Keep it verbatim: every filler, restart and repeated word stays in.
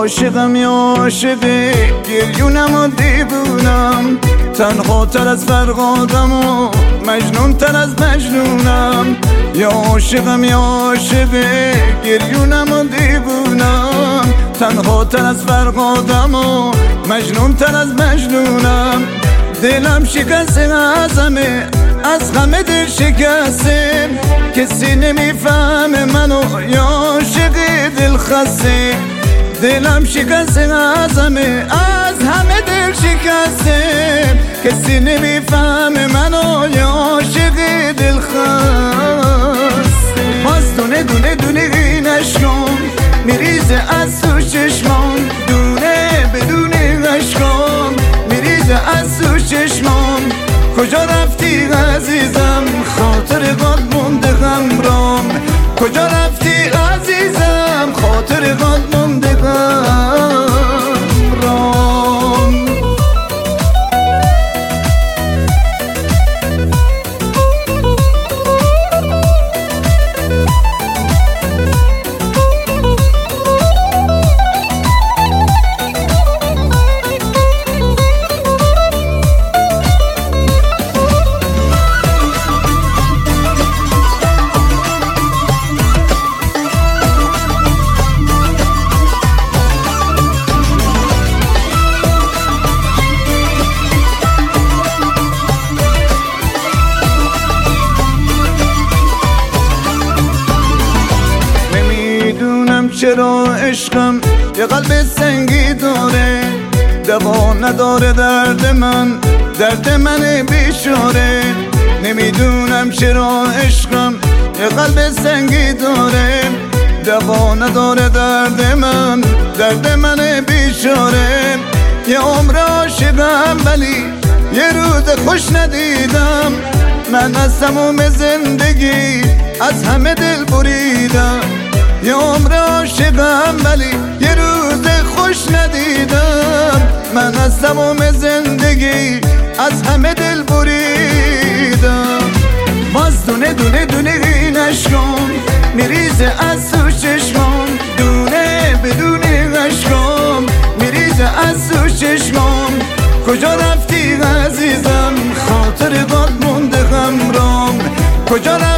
عاشقم یا عاشقی، گریونم و دیوونم، تنها تر از فرقادم و مجنون تر از مجنونم. یا عاشقم یا عاشقی، گریونم و دیوونم، تنها تر از فرقادم و مجنون تر از مجنونم. دلم شکسته از همه، از همه دل شکسته، کسی نمیفهمه منو یا عاشق دل خسته. دلم شکسته از همه، از همه دل شکسته، کسی نمیفهمه منو یا عاشق دل خسته. باز دونه دونه دونه این عشقم میریزه از تو چشمام، دونه بدونه عشقم میریزه از تو چشمام. کجا رفتی عزیزم، خاطر قد مونده غمرام. کجا رفتی عزیزم، خاطر قد مونده غمرام. چرا عشقم یه قلب سنگی داره، دوا نداره درد من، درد من بیچاره. نمیدونم چرا عشقم یه قلب سنگی داره، دوا نداره درد من، درد من بیچاره. یه عمر عاشقم ولی یه روز خوش ندیدم، من از تموم زندگی از همه دل بریدم. یه عمر عاشقم ولی یه روز خوش ندیدم، من از تمام زندگی از همه دل بریدم. باز دونه دونه دونه این عشقم میریزه از تو چشمام، دونه بدونه عشقم میریزه از تو چشمام. کجا رفتی عزیزم، خاطر قد مونده غمرام. کجا رفتی